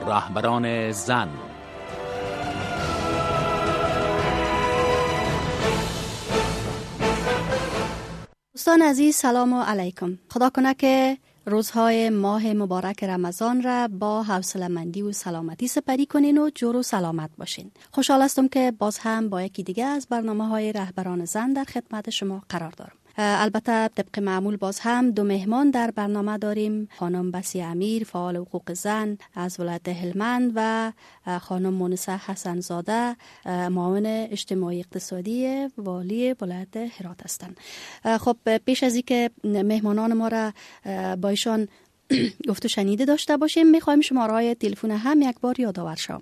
رهبران زن. دوستان عزیز، سلام علیکم. خدا کنه که روزهای ماه مبارک رمضان را با حوصله‌مندی و سلامتی سپری کنین و جور و سلامت باشین. خوشحال هستم که باز هم با یکی دیگه از برنامه‌های رهبران زن در خدمت شما قرار دارم. البته طبق معمول باز هم دو مهمان در برنامه داریم، خانم بسیه امیر فعال حقوق زن از ولایت هلمند و خانم مونسه حسن زاده معاون اجتماعی اقتصادی والی ولایت هرات هستند. خب پیش از اینکه مهمانان ما را با ایشان گفت و شنیده داشته باشیم، میخوایم شماره‌های تلفن هم یک بار یادآور شوم: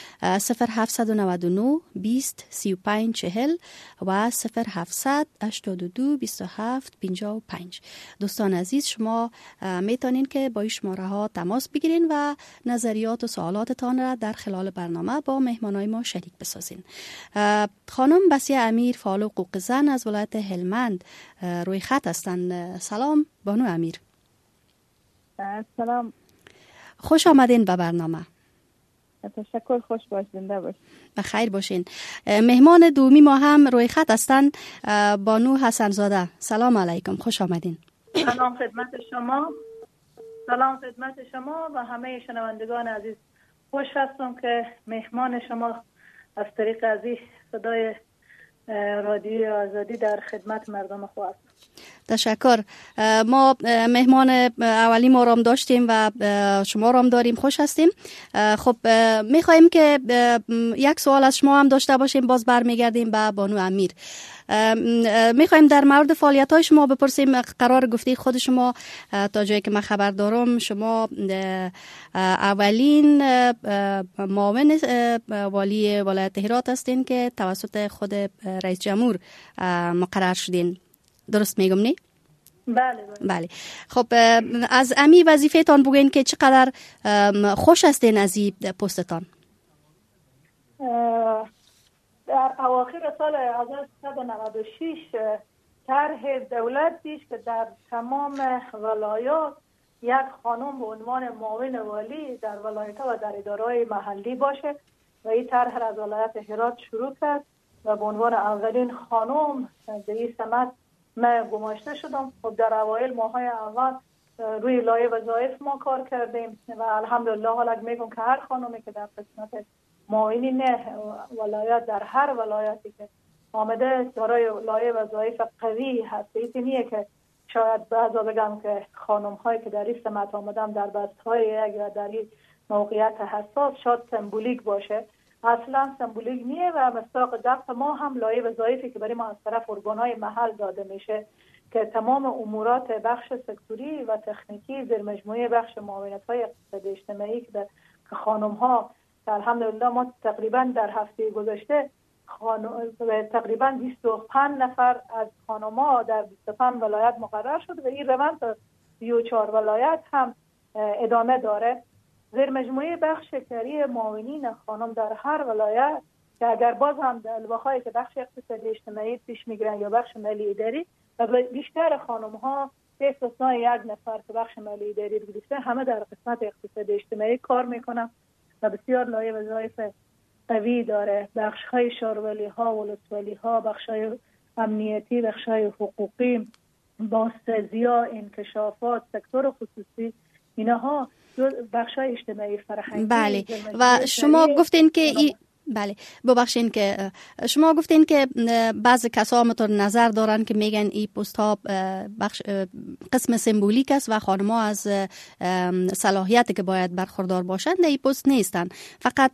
0799 20 35 40 و 0700 82 27 55. دوستان عزیز، شما میتونین که با این شماره ها تماس بگیرین و نظریات و سوالاتتان را در خلال برنامه با مهمانای ما شریک بسازین. خانم بسیه امیر فعال حقوق زن از ولایت هلمند روی خط هستند. سلام بانو امیر. سلام، خوش آمدین به برنامه. تشکر، خوش باشین، بخیر باشین. مهمان دومی ما هم روی خط هستند، بانو حسن زاده. سلام علیکم، خوش آمدین. سلام خدمت شما. سلام خدمت شما و همه شنوندگان عزیز. خوش هستم که مهمان شما از طریق عزیز صدای رادیوی آزادی در خدمت مردم خو هستم. تشکر. ما مهمان اولی ما رام داشتیم و شما رام داریم، خوش هستیم. خب میخواییم که یک سوال از شما هم داشته باشیم، باز برمیگردیم به بانو امیر. میخوایم در مورد فعالیت های شما بپرسیم. قرار گفته خود شما تا جایی که من خبر دارم شما اولین معاون والی ولایت هرات هستین که توسط خود رئیس جمهور مقرر شدین، درست میگم نی؟ بله. خب از امی وظیفه تان بگوین که چقدر خوش هستین از این پستتان؟ در اواخر سال 1996 طرح دولت پیش که در تمام ولایات یک خانم به عنوان معاون والی در ولایت و در اداره‌های محلی باشه و این طرح از ولایت هرات شروع کرد و به عنوان اولین خانم به این سمت من گماشته شدم. خب در اوایل ماهای اول روی لایه وظایف ما کار کردیم و الحمدلله حالا میگم که هر خانومی که در قسمت معاونین ولایت در هر ولایتی که آمده دارای لایه وظایف قوی هست. این نیه که شاید بعضا بگم که خانم هایی که در این سمت آمدم در بست های یا در این موقعیت حساس شاید سمبولیک باشه. اصلا سمبولیک نیه و مصداق ضبط ما هم لایه وظایفی که برای ما از طرف ارگان‌های محل داده میشه که تمام امورات بخش سکتوری و تکنیکی زیر مجموعه بخش معاونت‌های اقتصادی اجتماعی که خانم‌ها الحمدلله ما تقریبا در هفته گذشته تقریبا 25 نفر از خانم‌ها در 25 ولایت مقرر شد و این روند تا 34 ولایت هم ادامه داره. زیر مجموعه بخش کاری معاونین خانم در هر ولایت که اگر باز هم در الواح‌هایی که بخش اقتصادی اجتماعی پیش میگیرن یا بخش مالی اداری و بیشتر خانم‌ها به استثنای یک نفر که بخش مالی اداری گرفته همه در قسمت اقتصادی اجتماعی کار میکنن و بسیار لایه وظایف قوی داره. بخش‌های شارولی‌ها، ولسوالی‌ها، بخش‌های امنیتی، بخش‌های حقوقی، بازسازی‌ها، انکشافات، سکتور خصوصی، اینها بخش‌های اجتماعی فرهنگی. بله و شما گفتین که بله ببخشین که شما گفتین که بعض کسا متر نظر دارن که میگن این پست ها قسم سمبولیک است و خانم‌ها از صلاحیتی که باید برخوردار باشند این پست نیستن، فقط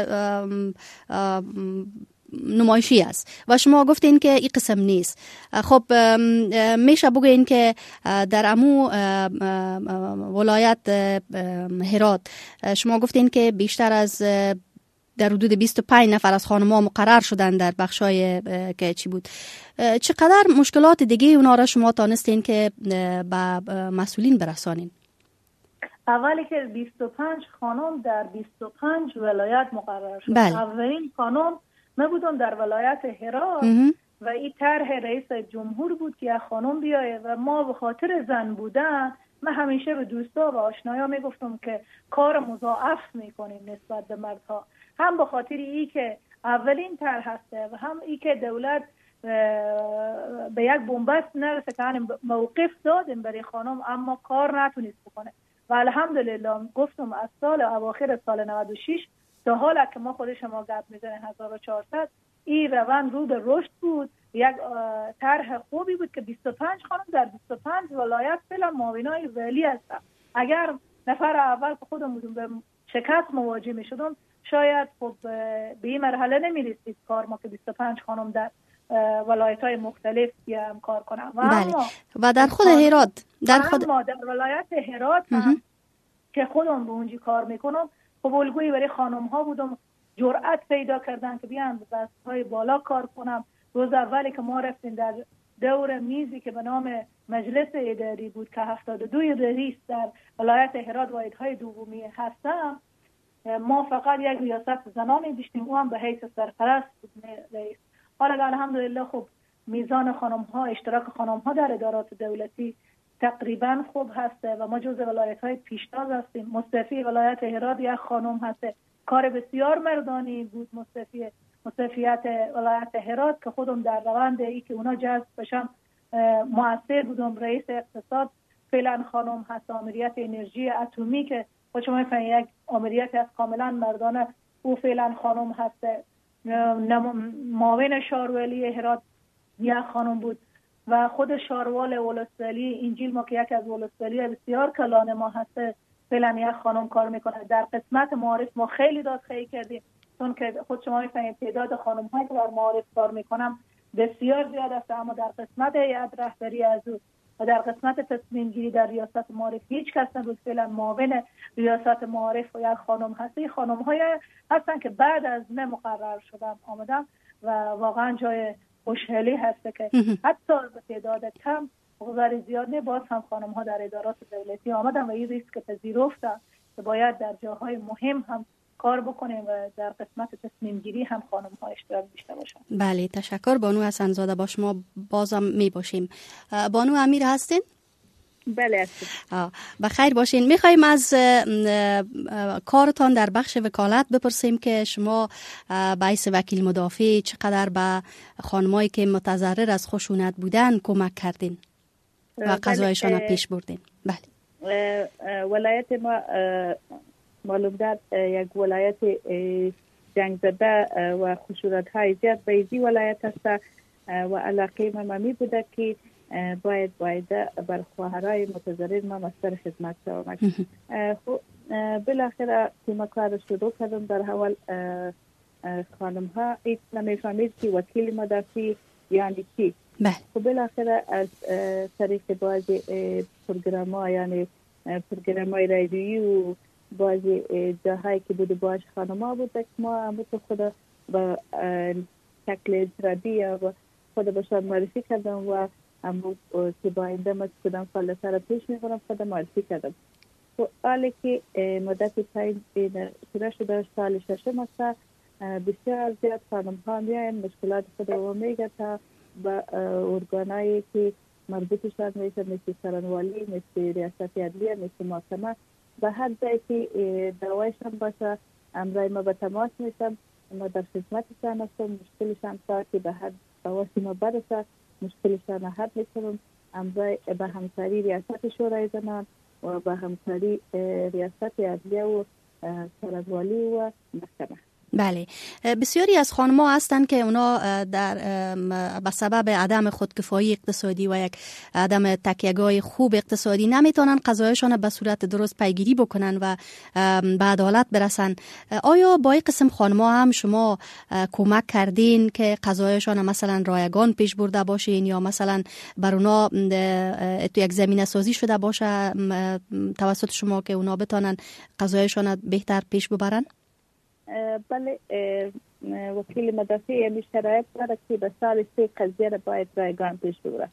نمایشی است و شما گفتین که این قسم نیست. خب میشه بگوین که در امو ولایت هرات شما گفتین که بیشتر از در حدود 25 نفر از خانم‌ها مقرر شدن در بخشای که چی بود. چقدر مشکلات دیگه اونا را شما تانستین که به مسئولین برسانین؟ اولی که 25 خانم در 25 ولایت مقرر شد. بله. اولین خانم من بودم در ولایت هرات و این طرح رئیس جمهور بود که خانم بیایه و ما به خاطر زن بودن من همیشه به دوستا و آشنایا میگفتم که کار مضاعف میکنیم نسبت به مردها، هم به خاطر ای که اولین طرح هسته و هم ای که دولت به یک بنبست نرسه که موقف دادیم برای خانم اما کار نتونست بکنه و الحمدلله گفتم از سال اواخر سال 96 تا حالا که ما خود شما گپ میزنیم 1400 این روند رو به رشد بود. یک طرح خوبی بود که 25 خانم در 25 ولایت فعلا معاونای فعلی هستن. اگر نفر اول که خودمون به شکست مواجه میشدم شاید خب به این مرحله نمیرسید کار ما که 25 خانم در ولایت‌های مختلف هم کار کنم. بله. و در خود هرات در ولایت هرات هم که خودم به اونجا کار میکنم خب الگویی برای خانم ها بودم، جرأت پیدا کردن که بیان به دست‌های بالا کار کنم. روز اولی که ما رفتیم در دور میزی که به نام مجلس اداری بود که 72 رئیس در ولایت هرات واحدهای دومی هستم، ما فقط یک ریاست زنانی داشتیم، او هم به حیث سرپرست بود رئیس. حالا الحمدلله خب میزان خانم ها، اشتراک خانم ها در ادارات دولتی تقریبا خوب هسته و ما جز ولایت های پیشتاز هستیم. مستفی ولایت هرات یک خانم هسته، کار بسیار مردانی بود مستفیت ولایت هرات که خودم در روند ای که اونا جذب بشم مؤثر بودم. رئیس اقتصاد فعلا خانم هست، آمریت انرژی اتمی که خود شما میفهمید یک آمریت از کاملا مردانه، او فعلا خانم هسته. معاون شارولی هرات یک خانم بود و خود شاروال ولسوالی انجیل ما که یک از ولسوالی بسیار کلان ما هسته فعلا یک خانم کار میکنه. در قسمت معارف ما خیلی دادخواهی کردیم چون که خود شما میفهمید تعداد خانم هایی که در معارف کار میکنم بسیار زیاد است، اما در قسمت هیئت رهبری از او و در قسمت تصمیم گیری در ریاست معارف هیچ کس نبود. فعلا معاون ریاست معارف و یک خانم هستی. خانم های هستن که بعد از من مقرر شدم آمدم و واقعا جای خوشحالی هسته که حتی به تعداد کم بغضار زیاد نه باز هم خانم ها در ادارات دولتی آمدن و این ریسک پذیرفتن که باید در جاهای مهم هم کار بکنیم و در قسمت تصمیم گیری هم خانم ها اشتراک داشته باشن. بله تشکر. بانو حسن‌زاده با شما بازم می باشیم. بانو امیر هستین؟ بله هستم. بخیر باشین. میخوایم از کارتان در بخش وکالت بپرسیم که شما به حیث وکیل مدافع چقدر به خانمایی که متضرر از خشونت بودن کمک کردین و قضایشان پیش بردین؟ بله. ولایت ما معلوم داد یک ولایت جنگ زده و خشونت های زیاد به این ولایت است و علاقه ما می بوده که باید بر خواهرای متضرر ما مستر خدمت شوم. خب بالاخره تیم کار رو شروع کردم. در اول خانم ها ایت نمیفهمید که وکیل مدافع یعنی چی. خب بالاخره از طریق بعضی پروگرام یعنی پروگرام های رادیویی و بعضی جاهایی که بوده باش خانم ها بوده که ما هم خود با شکل اجرادی یا خود باشد معرفی کردم و همون که با این دمت کدام فعالیت را پیش می‌برم خودم معرفی کردم. تو حالی که مدت تایم شروع شده سال ششم است، بسیار زیاد خانم ها میاین مشکلات خود رو میگه تا با ارگانایی که مربوطشان میشه مثل سرانوالی، مثل ریاست عدلیه، مثل محکمه، به هر جایی که دعوایشان باشه امرای ما به تماس میشم. ما در خدمتشان هستم. مشکلشان تا که به هر دعواسی ما برسه مشکلشان حل میکنم. امرای به همکاری ریاست شورای زنان و به همکاری ریاست عدلیه و سرانوالی و محکمه. بله. بسیاری از خانم‌ها هستند که اونا به سبب عدم خودکفایی اقتصادی و یک عدم تکیه‌گاه خوب اقتصادی نمیتونن قضایشان به صورت درست پیگیری بکنن و به عدالت برسن. آیا با این قسم خانم‌ها هم شما کمک کردین که قضایشان مثلا رایگان پیش برده باشین یا مثلا بر اونا تو یک زمینه سازی شده باشه توسط شما که اونا بتونن قضایشان بهتر پیش ببرن؟ بله، وکیل مدافع یعنی شرایط داره که به سال 3 قضیه را باید رایگان پیش ببره.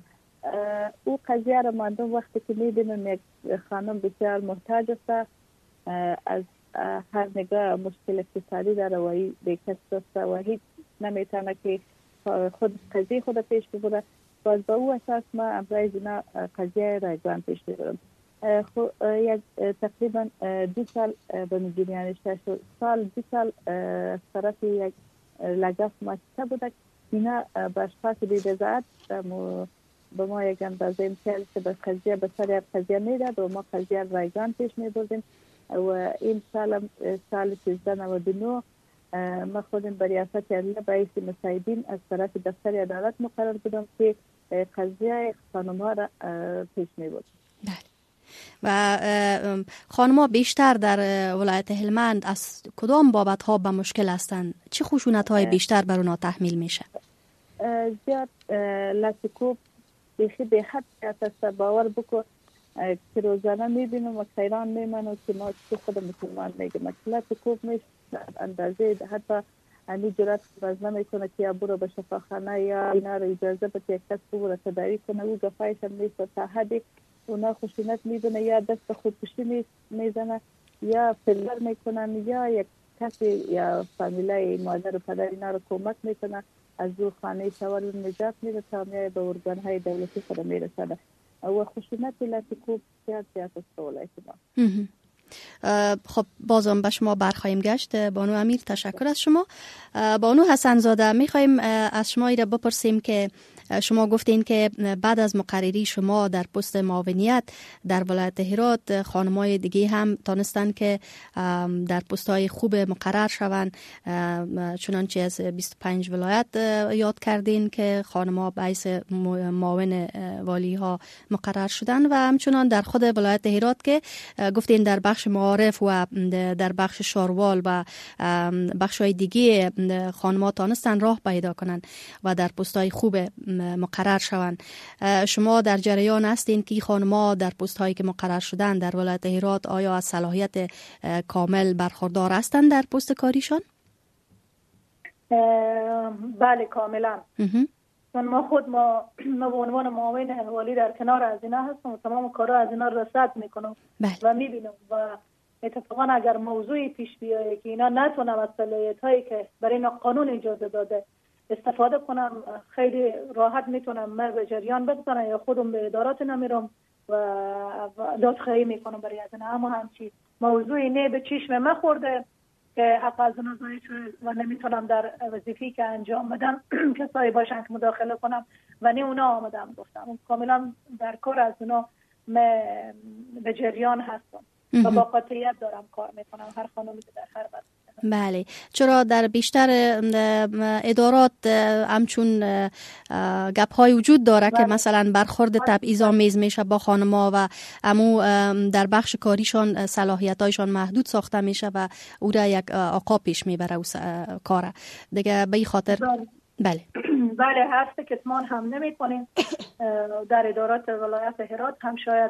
او قضیه را ماندم وقتی که میبینم یک خانم بسیار محتاج است، از هر نگاه مشکل اقتصادی داره و بیکس است و هیچ نمیتونه که خود قضیه خود پیش ببره، باز با او اساس ما امروز اینا قضیه رایگان پیش ببرم. یک تقریبا 2 سال به میگیم، یعنی 6 سال 2 سال طرف یک لگف مؤسسه بوده. اینا به اشخاص بی‌رضایت به ما یک اندازه امتیاز که به قضیه به سر یک قضیه میداد و ما قضیه رایگان پیش میبردیم و این سال 1399 ما خودم به ریاست عالیه به حیث مساعدین از طرف دفتر عدالت مقرر بودم که قضیه خانم‌ها را پیش میبردیم. و خانم‌ها بیشتر در ولایت هلمند از کدام بابت‌ها به مشکل هستند؟ چه خشونت‌های بیشتر بر اونها تحمیل میشه؟ زیاد لطیکوب بیخی به حد است. باور بکن که روزانه میبینم و خیران میمانم که ما چه خود مسلمان میگم لطیکوب میشه اندازه حتی امی جرات باز نمیکنه که یا برو به شفاخانه یا اینا رو اجازه بده یک کس برو تداوی کنه و گفایش هم نیست و تا حدی اونا خشونت میدونه یا دست خودکشی میزنه یا فلر میکنن یا یک کسی یا فامیلای مادر و پدر اینا رو کمک میکنه از او خانه شوال نجات میده تا میای به ارگانهای دولتی خود میرسنه و خشونت لطیکوب زیاد است ولایت ما. خب بازم به شما برخواهیم گشت. بانو امیر تشکر از شما. بانو حسن زاده میخوایم از شما ایره بپرسیم که شما گفتین که بعد از مقرری شما در پست معاونیت در ولایت هرات خانمای دیگه هم تانستن که در پست‌های خوب مقرر شوند، چنانچه از 25 ولایت یاد کردین که خانم‌ها به حیث معاون والی ها مقرر شدن و همچنان در خود ولایت هرات که گفتین در بخش معارف و در بخش شاروال و بخش‌های دیگه خانم‌ها تانستن راه پیدا کنن و در پست‌های خوب مقرر شوند. شما در جریان هستین که خانم‌ها در پست‌هایی که مقرر شدن در ولایت هرات آیا از صلاحیت کامل برخوردار هستند در پست کاریشان؟ بله کاملا. ما به عنوان معاون والی در کنار از اینا هستم و تمام کارا از اینا رصد میکنم و میبینم و اتفاقا اگر موضوعی پیش بیایه که اینا نتونم از صلاحیت‌هایی که برای اینا قانون اجازه داده استفاده کنم، خیلی راحت میتونم من به جریان بگذارم یا خودم به ادارات نمیرم و دادخواهی میکنم برای از اینا. اما همچی موضوعی نه به چشم من خورده که حق از اونا ضایع شده و نمیتونم در وظیفه‌ای که انجام بدم کسایی باشن که مداخله کنم و نه اونا آمدم گفتم. کاملا در کار از اونا به جریان هستم و با قاطعیت دارم کار میکنم، هر خانمی که در هر وقت. بله، چرا در بیشتر ادارات همچون گپ های وجود داره که مثلا برخورد تبعیض‌آمیز میشه با خانم‌ها و امو در بخش کاریشان صلاحیت‌هایشان محدود ساخته میشه و او را یک آقا پیش میبره او کاره دیگه. به این خاطر بله هست که کتمان هم نمی‌کنیم. در ادارات ولایت هرات هم شاید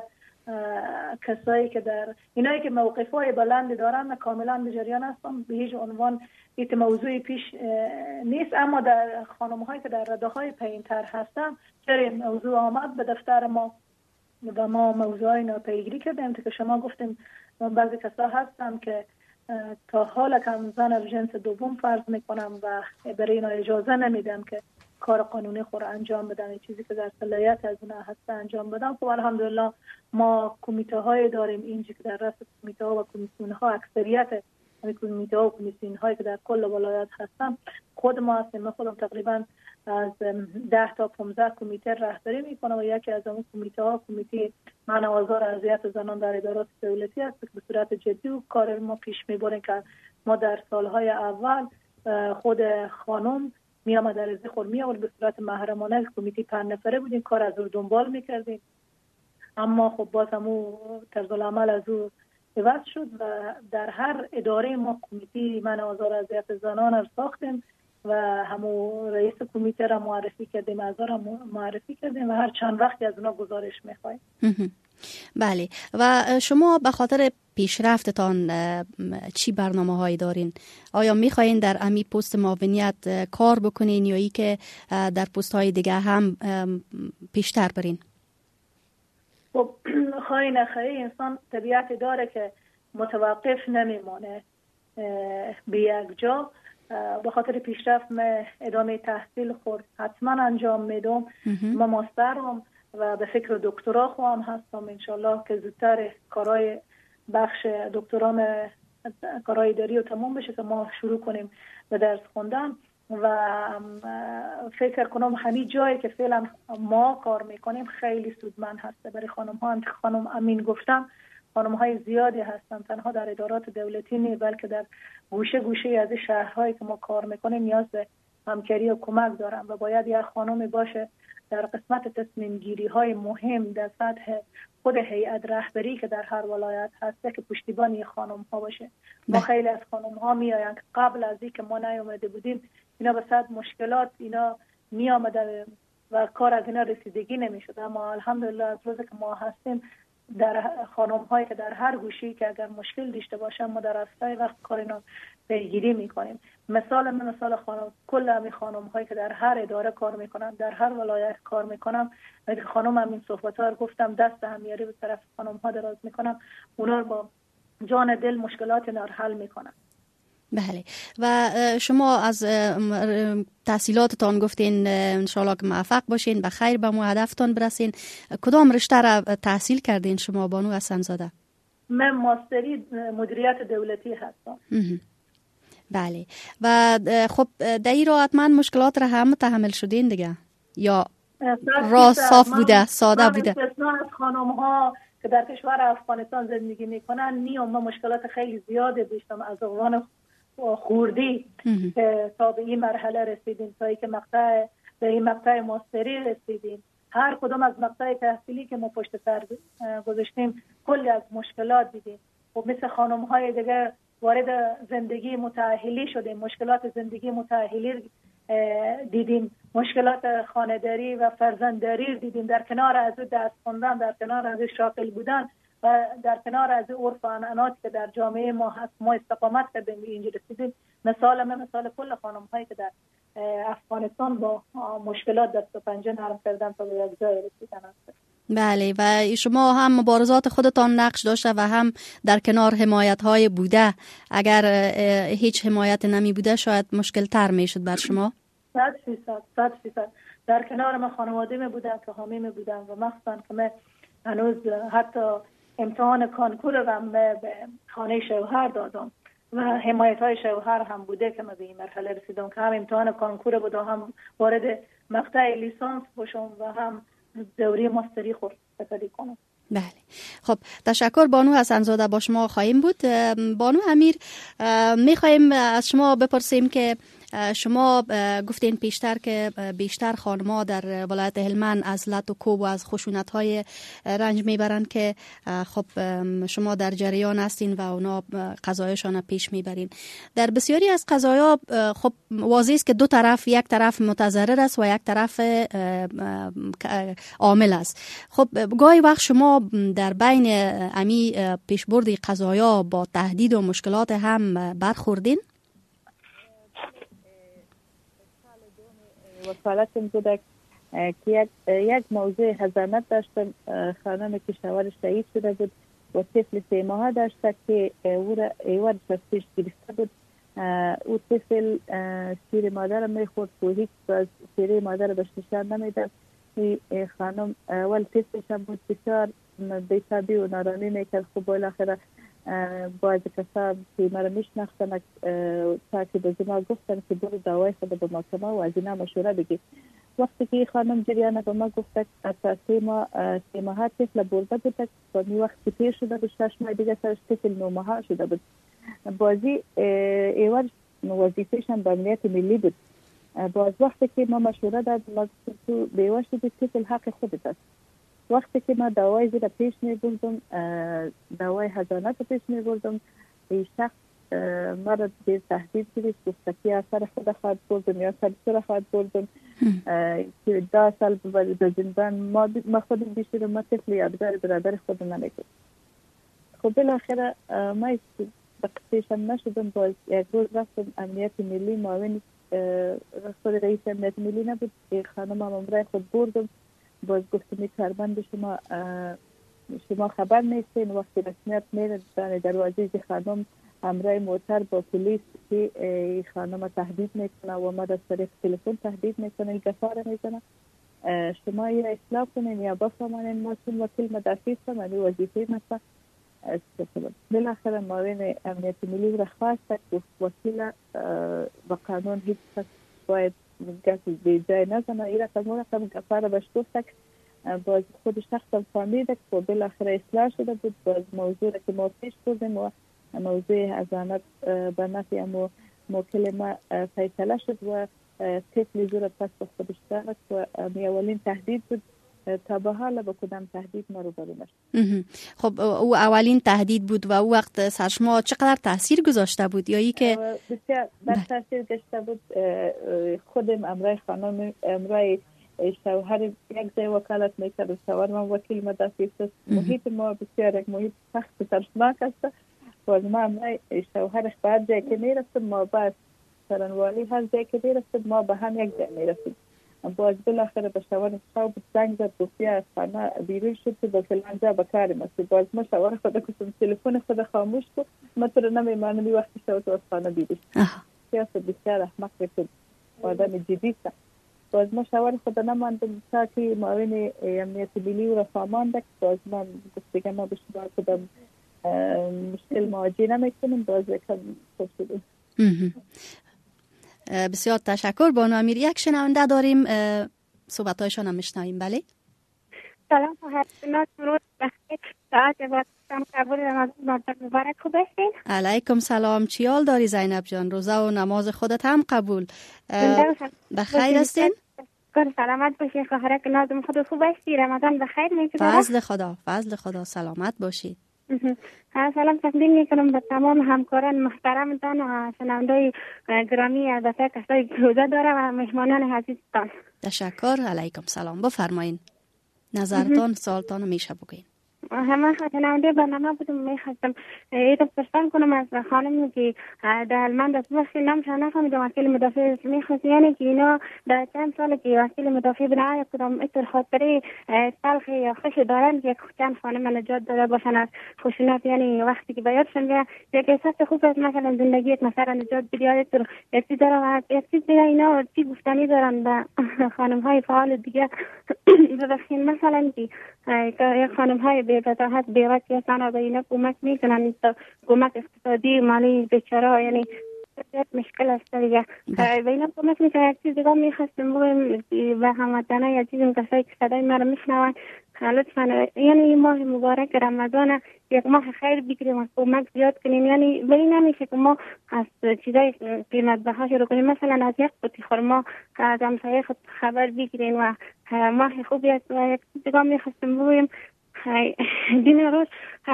کسایی که در اینایی که موقف‌های بلند دارن کاملا به جریان هستم، به هیچ عنوان این موضوعی پیش نیست. اما در خانم‌هایی که در رده‌های پایین‌تر هستن چرا موضوع آمد به دفتر ما و ما موضوعی اینا پیگیری کردیم که شما گفتیم بعضی کسا هستن که تا حالا که زن جنس دوم فرض میکنم و برای اینا اجازه نمیدم که کار قانونی خود انجام بدن، چیزی که در صلاحیت از اونها هست انجام بدن. خب الحمدلله ما کمیته های داریم اینجا که در رأس کمیته ها و کمیسیون ها اکثریت کمیته ها و کمیسیون هایی که در کل ولایت هستن خود ما هستیم. من خودم تقریبا از 10 تا 15 کمیته رهبری میکنم و یکی از اون کمیته ها کمیته منع و آزار اذیت زنان در ادارات دولتی است که به صورت جدی و کار ما پیش میبریم که ما در سالهای اول خود خانم می آمد در ازی خور می آمد به صورت محرمانه کمیته 5 نفره بودیم، کار از او دنبال میکردیم. اما خب باز همون طرز العمل از او عوض شد و در هر اداره ما کمیته منع و آزار اذیت زنان را ساختیم و همون رئیس کمیته را معرفی کردیم، اعضا را معرفی کردیم و هر چند وقتی از اونا گزارش میخوایم. بله. و شما به خاطر پیشرفتتان چی برنامه هایی دارین؟ آیا میخواین در امی پست معاونیت کار بکنین یا ای که در پست های دیگه هم پیشتر برین؟ خب خواهی نخواهی انسان طبیعت داره که متوقف نمیمانه به یک جا. به خاطر پیشرفت من ادامه تحصیل خود حتما انجام میدم. ما ماسترم و به فکر دکترا خواهم هستم انشالله که زودتر کارهای بخش دکتران کارهای اداری رو تمام بشه که ما شروع کنیم به درس خوندن و فکر کنم همین جایی که فعلا ما کار میکنیم خیلی سودمند هسته برای خانم ها. خانم امین گفتم خانم های زیادی هستن، تنها در ادارات دولتی نه بلکه در گوشه گوشه از شهرهایی که ما کار میکنیم نیاز به همکاری و کمک دارن و باید یک خانم باشه در قسمت تصمیم گیری های مهم در سطح خود هیئت رهبری که در هر ولایت هسته که پشتیبانی خانم ها باشه. ما خیلی از خانم ها میآیند که قبل از اینکه ما نیامده بودیم اینا به صد مشکلات اینا می آمده و کار از اینا رسیدگی نمیشد، اما الحمدلله از روزی که ما هستیم در خانم هایی که در هر گوشه‌ای که اگر مشکل داشته باشن ما در راستای وقت کار اینا پیگیری میکنیم. مثال خانم کل همین خانم هایی که در هر اداره کار میکنن در هر ولایت کار میکنم و خانم همین صحبت ها رو گفتم دست همیاری به طرف خانم ها دراز میکنم، اونا رو با جان دل مشکلات اینا رو حل میکنن. بله و شما از تحصیلاتتان گفتین انشالله که موفق باشین به خیر به هدفتان برسین. کدام رشته را تحصیل کردین شما بانو حسن زاده؟ من ماستری مدیریت دولتی هستم. بله و خب در این راه حتما مشکلات را هم متحمل شدین دیگه یا راه صاف بوده ساده بوده؟ من از خانم ها که در کشور افغانستان زندگی میکنن ما مشکلات خیلی زیاده داشتم از عنوان خوردی که تا به این مرحله رسیدیم تا اینکه به این مقطع ماستری رسیدیم. هر کدام از مقطع تحصیلی که ما پشت سر گذاشتیم کلی از مشکلات دیدیم. خب مثل خانم های دیگه وارد زندگی متأهلی شدیم، مشکلات زندگی متأهلی دیدیم، مشکلات خانه‌داری و فرزندداری دیدیم، در کنار از دست خوندن، در کنار از شاغل بودن و در کنار از عرف و عنعناتی که در جامعه ما هست ما استقامت کردیم به اینجا رسیدیم. مثال کل خانم هایی که در افغانستان با مشکلات دست و پنجه نرم کردن تا به یک جای رسیدن هست. بله و شما هم مبارزات خودتان نقش داشته و هم در کنار حمایت های بوده. اگر هیچ حمایت نمی بوده شاید مشکل تر می شد بر شما. 100% در کنار من خانواده می بودن که حامی می بودن و مخصوصا که من هنوز حتی امتحان کانکور رو به خانه شوهر دادم و حمایت های شوهر هم بوده که من به این مرحله رسیدم که هم امتحان کانکور بود و هم وارد مقطع لیسانس باشم و هم دوره ماستری خود استفاده کنم. بله خب تشکر بانو حسن زاده، با شما خواهیم بود. بانو امیر میخواهیم از شما بپرسیم که شما گفتین پیشتر که بیشتر خانم‌ها در ولایت هلمند از لط و کوب و از خشونت‌های رنج میبرن که خب شما در جریان هستین و اونا قضایشان پیش میبرین. در بسیاری از قضایا خب واضح است که دو طرف، یک طرف متضرر است و یک طرف عامل است. خب گاهی وقت شما در بین امی پیشبرد قضایا با تهدید و مشکلات هم برخوردین؟ وکالتم بوده که یک موضوع حضانت داشتم، خانم که شوهرش شهید شده بود و طفل 3 ماهه داشته که او را ایوان تفتیش گرفته بود. او طفل سیر مادر میخورد و هیچ از سیر مادر بهش نشان نمیداد. خانم اول طفلش هم بود بسیار بی‌تابی و نارامی میکرد. خب بالاخره باز کسا که مرا میشناختن تا که به ما گفتن که برو دعوای خود به محکمه و از اینا مشوره بگی. وقتی که خانم جریانه به ما گفت تا 3 ماه طفل برده بود و می وقتی پیر شده بود 6 ماه دیگه سرش طفل 9 ماه شده بود. بازی ایوان وظیفه‌ش هم به امنیت ملی بود. باز وقتی که ما مشوره داد ما تو بیوش بود طفل حق خودت است. وقتی که ما دعوای زیر پیش می بردم، دعوای حضانت پیش می بردم، این شخص مرا به تهدید گرفت، گفت که اثر خود خواهد بردم یا اثر خواهد بردم که 10 سال به زندان. ما خودم بیشتر ما طفل یادگار برادر خودم نمیکنم. خب بالاخره ما به قصهشم نشدم. باز یک روز رفتم امنیت ملی، معاون خود رئیس امنیت ملی نبود، خانم امرای خود بردم. باز گفتم کارمند شما خبر نیستین. وقتی رسمیت میره دروازه خانم همراه موتر با پلیس که خانم تهدید میکنه و ما در طریق تلفن تهدید میکنه، گفاره میکنه. شما یا اصلاح کنین یا بفهمانین. ما چون وکیل مدافع هستم ولی وظیفه مثلا بالاخره معاون امنیت ملی را خواست که وکیل با قانون هیچ کس باید گفت به جای نزنه. ایره تمام گفاره بهش گفت باز خود شخصا فهمیده که بالاخره اصلاح شده بود. باز موضوع را که ما پیش بردیم و موضوع حضانت به نفع امو موکل ما فیصله شد و طفل زور پس به خودش دارد و اولین تهدید بود. تا به حال با کدام تهدید ما رو برو نشد. خب او اولین تهدید بود و او وقت سر شما چقدر تاثیر گذاشته بود یا ای که بسیار بر تاثیر گذاشته بود. خودم امرای خانم امرای شوهر یک جای وکالت میکرد. شوهر من وکیل مدافع است. محیط ما بسیار یک محیط سخت و ترسناک است. باز ما امرای شوهر هر جایی که میرسیم ما باز سرانوالی هر جایی که میرسیم ما به هم یک جای میرسیم. باز بالاخره به شوهر صاحب زنگ زد گفتی از خانه بیرون شد که با فلان جا بکاریم است. باز ما شوهر خود گفتم تلفن خود خاموش کو ما تو نمیمانم وقتی شو از خانه بیرون. سیاست بسیار احمق بود. آدم جدی است. باز ما شوهر خود نماندم تا که معاون امنیت ملی را فهماند که باز من گفتم ما به شما کدام مشکل مواجه نمیکنیم. باز کم خوب شد. بسیار تشکر بانو امیر. یک شنونده داریم صحبتایشان هم میشنویم. بله سلام خواهرات درود بخیر. ساعت وقتم قبول رمضان مبارک خوب هستین؟ علیکم سلام. چی حال داری زینب جان؟ روزه و نماز خودت هم قبول. بخیر هستین؟ سلامت باشی خواهرک نازم. خود خوب هستی؟ رمضان بخیر میگذره؟ فضل خدا سلامت باشی. سلام تقدیم میکنم به تمام همکاران محترمتان و شنوندای گرامی البته کسایی که روزه داره و مهمانان عزیزتان. تشکر. علیکم سلام. بفرمایین نظرتان سوالتان میشه بگین. همه شنونده برنامه بودم میخواستم ایتا پرسان کنم از خانم که در من دست بخشی نامشان نفهمیدم وکیل مدافع میخواست یعنی که اینا در چند سال که وکیل مدافع بنا یا کدام ایتر خاطره تلخ یا خوش دارن که چند خانم نجات داده باشن از خشونت. یعنی وقتی که بیادشن بیا یک احساس خوب است مثلا زندگی مثلا نجات بدید ایتر یک چیز داره یک چیز دیگه اینا چی گفتنی دارن به خانم های فعال دیگه. ببخشید مثلا که یک خانم های بتاحت بیوکی هستن و به اینا کمک میکنن. کمک اقتصادی مالی بیچاره یعنی مشکل است دیگه. به اینا کمک میکنن. یک چیز دیگه میخواستم بگم به هموطنان یا چیزی کسایی که صدای مرا میشنون لطفا یعنی این ماه مبارک رمضان یک ماه خیر بگیریم و کمک زیاد کنیم. یعنی به این نمیشه که ما از چیزای قیمت بها شروع کنیم. مثلا از یک قطعه خرما از همسایه خود خبر بگیریم و ماه خوبی است. و یک چیز دیگه میخواستم بگم دین روز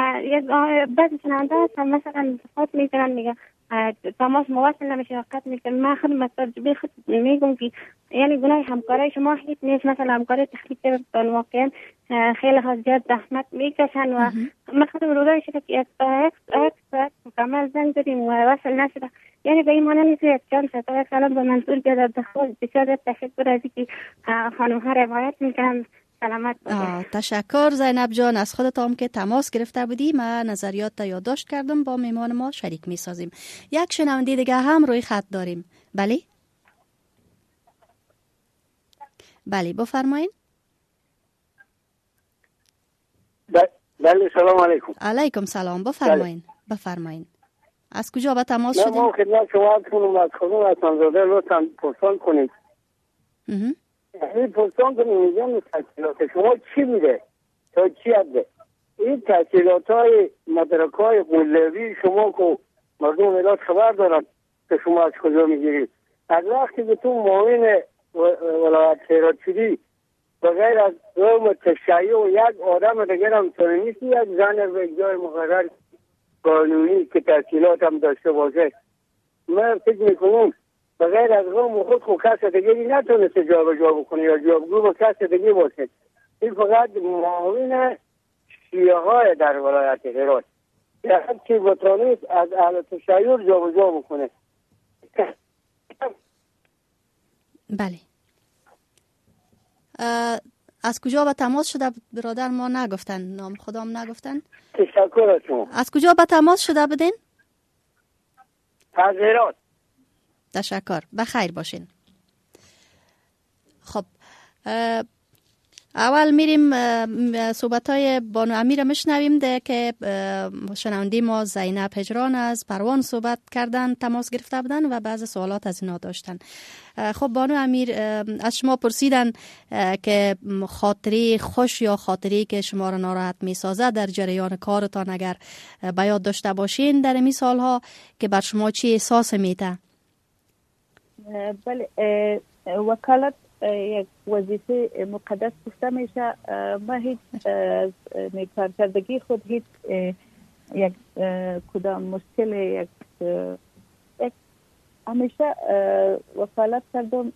بعضی شنونده هستن مثلا صفات میکنن میگه تماس مواصل نمیشه وقت میکنن. من خدمت ترجبه خود میگم که یعنی گناه همکارای شما هیچ نیست. مثلا همکاری تخلیق کردن واقعا خیلی زیاد زحمت میکشن و من خودم روزای شده که یک ساعت مکمل زنگ داریم و وصل نشده. یعنی به این مانه نیست یک چند ساعت سلام به منصور بیاد دخول بسیار تشکر از اینکه خانم ها روایت میکنن. سلامت باشید. تشکر زینب جان از خودت هم که تماس گرفته بودی. من نظریات تا یادداشت کردم با میمان ما شریک می سازیم. یک شنونده دیگه هم روی خط داریم. بله بفرمایین. بله سلام علیکم. علیکم سلام. بفرمایین. از کجا به تماس شدیم؟ ما خدمت شما کنم از خانم حسن‌زاده لطفاً پرسان کنید. این پرسان کنید میگم تحصیلات شما چی میده تا چی عده؟ این تحصیلات های مدرک های قلوی شما که مردم ولایت خبر دارن که شما از کجا میگیرید؟ از وقتی که تو معاون ولایت هرات شدی بغیر از قوم تشیع و یک آدم دیگر هم تونه نیست یک زن به جای مقرر قانونی که تحصیلات هم داشته باشه. من فکر میکنم بغیر از قوم خود کس دیگری نتونسته جابجا بکنه یا جابجو با کس دیگه باشه. این فقط معاون شیعه های در ولایت هرات هر چی بتانست از اهل تشیع جابجا بکنه. بله. از کجا به تماس شده برادر؟ ما نگفتن نام خودم نگفتن. تشکر از شما. از کجا به تماس شده بدین؟ از هرات. تشکر. بخیر باشین. خب اول میریم صحبت‌های بانو امیر میشنویم که شنونده ما زینب هجران از پروان صحبت کردن، تماس گرفته بودن و بعض سوالات از اینا داشتن. خب بانو امیر، از شما پرسیدن که خاطره خوش یا خاطره که شما را ناراحت میسازه در جریان کارتان اگر به یاد داشته باشین در این سالها که بر شما چی احساس میده؟ بله، وکالت یک وظیفه مقدس گفته میشه. ما هیچ کارکردگی خود هیچ یک کدام مشکل یک همیشه وکالت کردم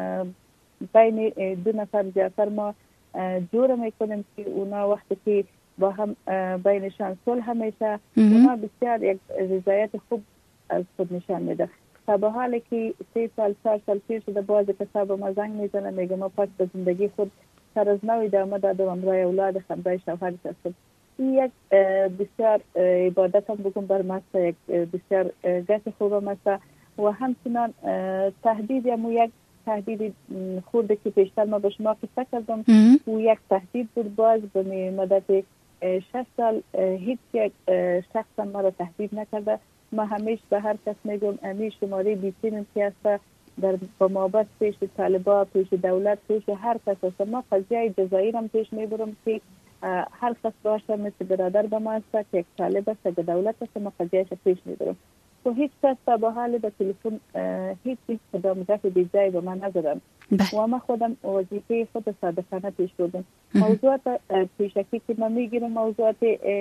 بین دو نفر زیادتر ما جور میکنیم که اونا وقتی که با هم بینشان صلح میشه اونا بسیار یک رضایت خوب از خود نشان میده. تا به حالی که 3 سال 4 سال پیش شده باز کسا به ما زنگ میزنه میگه ما پاک به زندگی خود سر از نو ادامه دادم، امرای اولاد خمرای شوهر هستم. این یک بسیار عبادت هم بگم بر ماستا، یک بسیار گشت خوب ماستا و همچنان تهدید یا یک تهدید خورده که پیشتر ما به شما قصه کردم و یک تهدید بود. باز به مدت 6 سال هیچ یک شخص ما را تهدید نکرده. ما همیشه به هر کس میگم امی شماره 20 که است در بمابست پیش طالبا، پیش دولت، پیش هر کس است. ما قضیه جزایر هم پیش میبرم که هر کس باشه مثل برادر به ما است که یک طالب است که دولت است، ما قضیهش پیش میبرم و هیچ کس تا به حال به تلفن هیچ کدام گفت بیجایی به من نزدن و ما خودم وظیفه خود صادقانه پیش بردم. موضوعات پیشکی که ما میگیرم موضوعات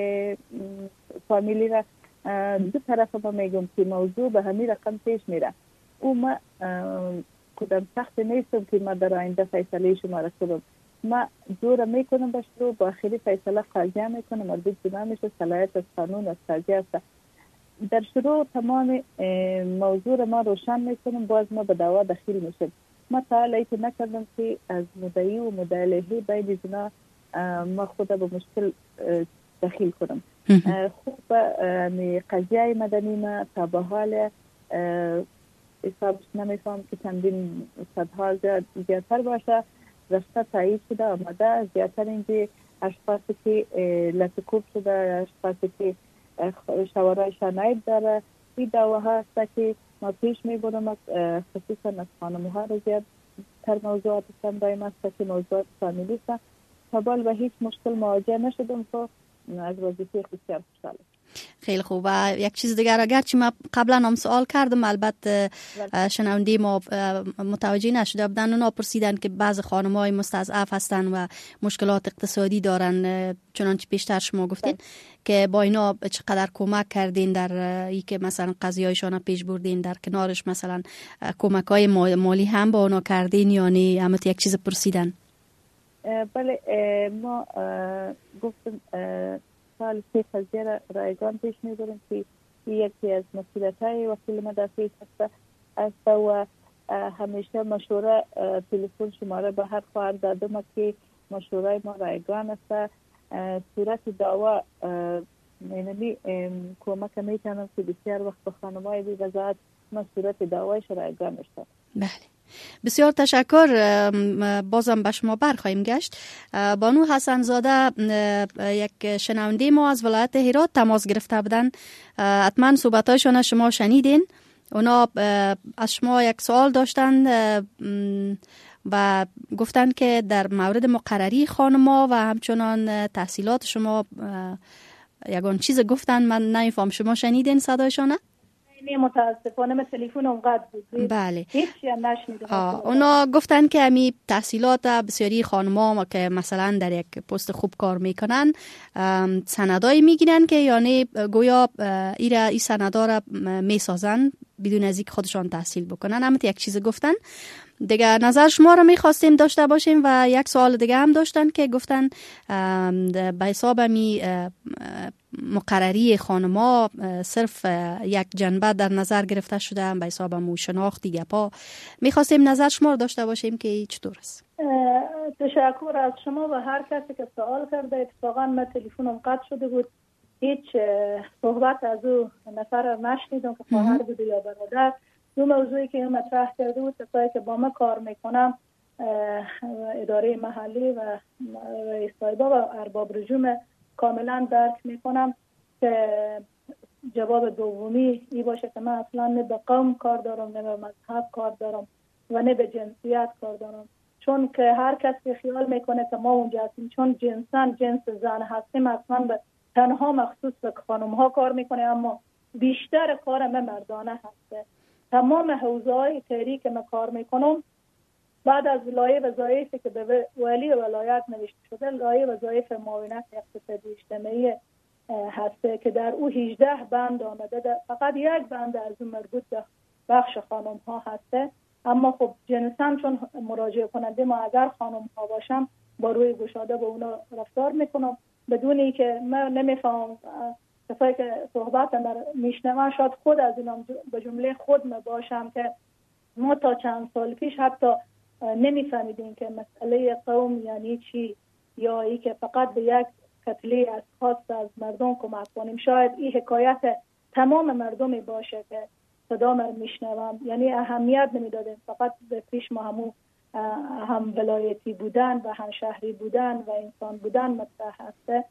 فامیلی را دو طرف ما میگم که موضوع به همین رقم پیش میره و ما کدام سخت نیستم که ما در آینده فیصله شما را کنم. ما جور میکنم به شروع با آخری فیصله قاضی میکنم، مردود جنا میشه، صلاحیت از قانون از قاضی است. در شروع تمام موضوع را ما روشن میکنم، باز ما به دعوا داخل میشم. ما تا حالا ایت نکردم که از مدعی و مدعی بین جنا ما خود به مشکل داخل کنم. خوب قضیه مدنی ما تا به حال حسابش نمیفهم که چندین صدها زیادتر باشه، رشته تایید شده آمده. زیادتر اینجا اشخاصی که لطکوب شده، اشخاصی که شوارای شنایب داره، این دعواها هسته که ما پیش میبرم خصوصا از خانمها رو زیادتر موضوعات هستن دایم هسته که موضوعات فامیلی هستن. تا بال به هیچ مشکل مواجه نشدم که از وظیفه بسیار خوشحالم. خیلی خوب. و یک چیز دیگر اگرچه ما قبلا هم سوال کردم البته شنونده ما متوجه نشده بودن، اونا پرسیدن که بعض خانم‌های مستضعف هستن و مشکلات اقتصادی دارن، چنانچه پیشتر شما گفتین که با اینا چقدر کمک کردین در ای که مثلا قضیه‌هایشان پیش بردین، در کنارش مثلا کمک‌های مالی هم با اونا کردین یا نه؟ همت یک چیز پرسیدن. بله، ما گفتم سال 3 قضیه رایگان پیش می‌بریم که یکی از مسئولیت‌های وکیل مدافع است و همیشه مشوره تلفن شماره به هر خواهر دادم که مشوره ما رایگان است. صورت دعوا یعنی کمک میتونم که بسیار وقت به خانم‌های بی وضاحت ما صورت دعوایش رایگان است. بله، بسیار تشکر. بازم به شما برخواهیم گشت. بانو حسن زاده یک شنونده ما از ولایت هرات تماس گرفته بودن، حتما صحبتایشان شما شنیدین. اونا از شما یک سوال داشتن و گفتن که در مورد مقرری خانما و همچنان تحصیلات شما یگان چیز گفتن، من نمیفهم شما شنیدین صدایشان؟ نه متاسفانه من تلفن اونقدر بود. بله. هیچی هم نشنیدم. اونا گفتن که امی تحصیلات بسیاری خانم‌ها که مثلا در یک پست خوب کار میکنن سندایی میگیرن که یعنی گویا این سندا را میسازن بدون از اینکه خودشان تحصیل بکنن. اما یک چیز گفتن دیگه، نظر شما رو میخواستیم داشته باشیم و یک سوال دیگه هم داشتن که گفتن به حساب می مقرری خانما صرف یک جنبه در نظر گرفته شده به حساب مو شناختی گپا. میخواستیم نظر شما رو داشته باشیم که چطور است. تشکر از شما و هر کسی که سوال کرده. اتفاقا من تلفنم قطع شده بود، هیچ صحبت از او نفر نشنیدم که خواهر بود یا برادر. دو موضوعی که مطرح کرده بود، کسایی که با ما کار میکنم اداره محلی و رئیس طایبه و ارباب رجوم کاملا درک میکنم که جواب دومی این باشه که من اصلا نه به قوم کار دارم، نه به مذهب کار دارم و نه به جنسیت کار دارم. چون که هر کس که خیال میکنه که ما اونجا هستیم چون جنس زن هستیم، اصلا به تنها مخصوص به خانم ها کار میکنه، اما بیشتر کار من مردانه هسته. تمام حوزه‌های کاری که من کار میکنم بعد از لایحه وظایفی که به ولی ولایت نوشته شده، لایحه وظایف معاونت اقتصادی اجتماعی هسته که در او 18 بند آمده. فقط یک بند از اون مربوط به بخش خانم ها هسته، اما خب جنساً چون مراجعه کننده ما اگر خانم ها باشم با روی گشاده با اونا رفتار میکنم بدونی که من نمیفهم کسایی که صحبت میشنوم شاید خود از اینا به جمله خود من باشم که ما تا چند سال پیش حتی نمیفهمیدیم که مسئله قوم یعنی چی، یا ای که فقط به یک کتله از خاص از مردم کمک کنیم. شاید این حکایت تمام مردمی باشه که صدا من میشنوم، یعنی اهمیت نمیدادیم فقط به پیش ما هم ولایتی بودن و هم شهری بودن و انسان بودن مطرح هسته.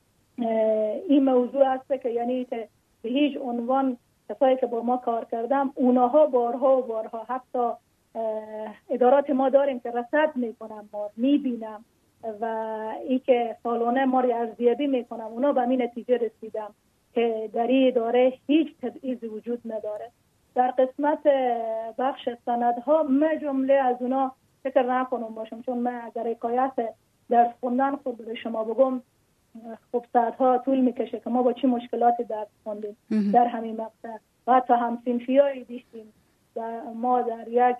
این موضوع هسته که یعنی به هیچ عنوان کسایی که با ما کار کردم اونها بارها و بارها حتی ادارات ما داریم که رصد میکنم، ما میبینم و ای که سالانه ما ارزیابی میکنم، اونا به این نتیجه رسیدم که در این اداره هیچ تبعیض وجود نداره. در قسمت بخش سندها من جمله از اونا فکر نکنم باشم، چون من اگر حکایت درس خوندن خود به شما بگم خب ساعتها طول میکشه که ما با چی مشکلاتی درس خوندیم در همین مقطع و حتی هم‌صنفیایی داشتیم. ما در یک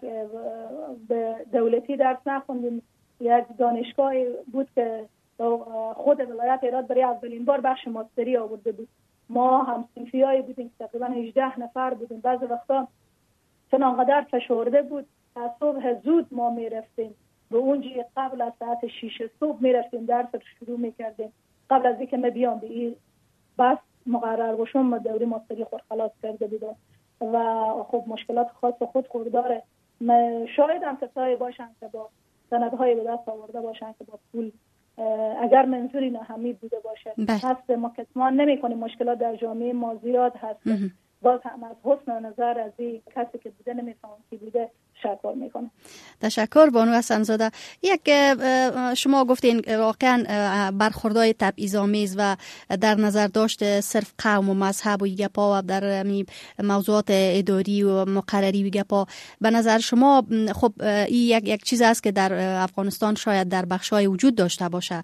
دولتی درس نخوندیم، یک دانشگاهی بود که خود ولایت ایراد برای اولین بار بخش ماستری آورده بود. ما هم‌صنفیایی بودیم که تقریبا 18 نفر بودیم. بعضی وقتا چون انقدر فشرده بود از صبح زود ما میرفتیم به اونجی قبل از ساعت 6 صبح میرفتیم درس رو شروع میکردیم قبل از اینکه ما بیام به این بس مقرر باشم. ما دوره ماستری خود خلاص کرده بودم و خب مشکلات خاص خود داره. شاید هم کسایی باشن که با سندهای به دست آورده باشن که با پول اگر منظوری نهمی بوده باشه هست. ما کتمان نمی کنیم مشکلات در جامعه ما زیاد هست. باز هم از حسن نظر از این کسی که بوده نمیفهم کی بوده تشکر میکنم. تشکر بانو حسن‌زاده. یک شما گفتین واقعا برخوردهای تبعیض‌آمیز و در نظر داشت صرف قوم و مذهب و گپا و در موضوعات اداری و مقرری و گپا، به نظر شما خب این یک چیز است که در افغانستان شاید در بخشای وجود داشته باشه،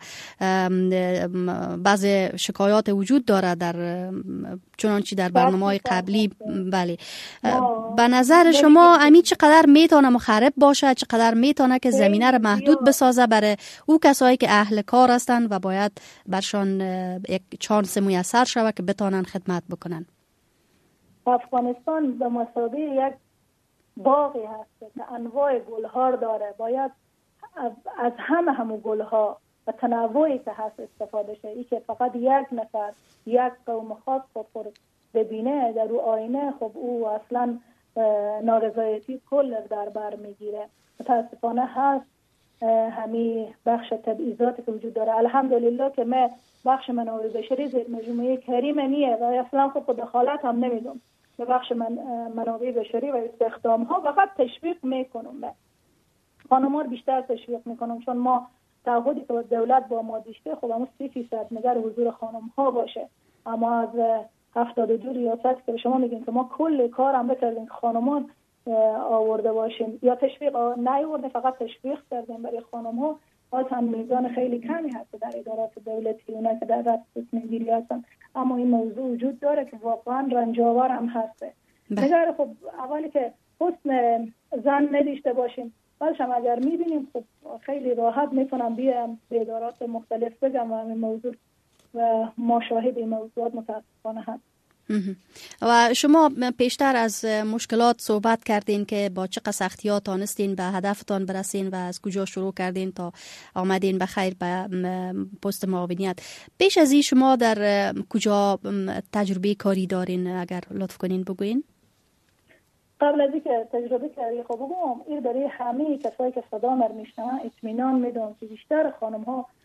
بعض شکایات وجود داره در چنانچه در برنامه‌های قبلی. بله، به نظر شما امی چقدر میتونه مخرب باشه، چقدر میتونه که زمینه رو محدود بسازه برای او کسایی که اهل کار هستن و باید برشان یک چانس میسر شود که بتونن خدمت بکنن؟ افغانستان به مثابه یک باغی هست که انواع گل‌ها داره. باید از همه گل‌ها و تنوعی که هست استفاده شه. ای که فقط یک نفر یک قوم خاص خود ببینه در او آینه، خب او اصلا نارضایتی کل در بر میگیره. متاسفانه هست همین بخش تبعیضاتی که وجود داره. الحمدلله که من بخش منابع بشری زیر مجموعه کریم نیه و اصلا خب دخالت هم نمیدم به بخش منابع بشری و استخدام ها. فقط تشویق میکنم، من خانم‌ها رو بیشتر تشویق میکنم، چون ما تعهدی که دولت با ما داشته خب همون 30% نگر حضور خانم ها باشه. اما از 72 ریاست که شما میگین که ما کل کار هم بکردیم که خانمان آورده باشیم یا تشویق نیورده، فقط تشویق کردیم برای خانم ها. باز هم میزان خیلی کمی هست در ادارات دولتی اونا که در رأس تصمیم‌گیری هستن، اما این موضوع وجود داره که واقعا رنجاور هم هسته. نگاه خب اولی که حسن زن نداشته باشیم، بعدش هم اگر میبینیم خب خیلی راحت میتونم بیام به ادارات مختلف بگم و این موضوع و ما شاهد این موضوعات متاسفانه هست. و شما پیشتر از مشکلات صحبت کردین که با چقدر سختی‌ها تانستین به هدفتان برسین و از کجا شروع کردین تا آمدین به خیر به پست معاونیت. پیش از این شما در کجا تجربه کاری دارین؟ اگر لطف کنین بگوین. قبل از اینکه تجربه کردی خب بگم این برای همه کسایی که صدا مر میشنون اطمینان میدم که بیشتر خانم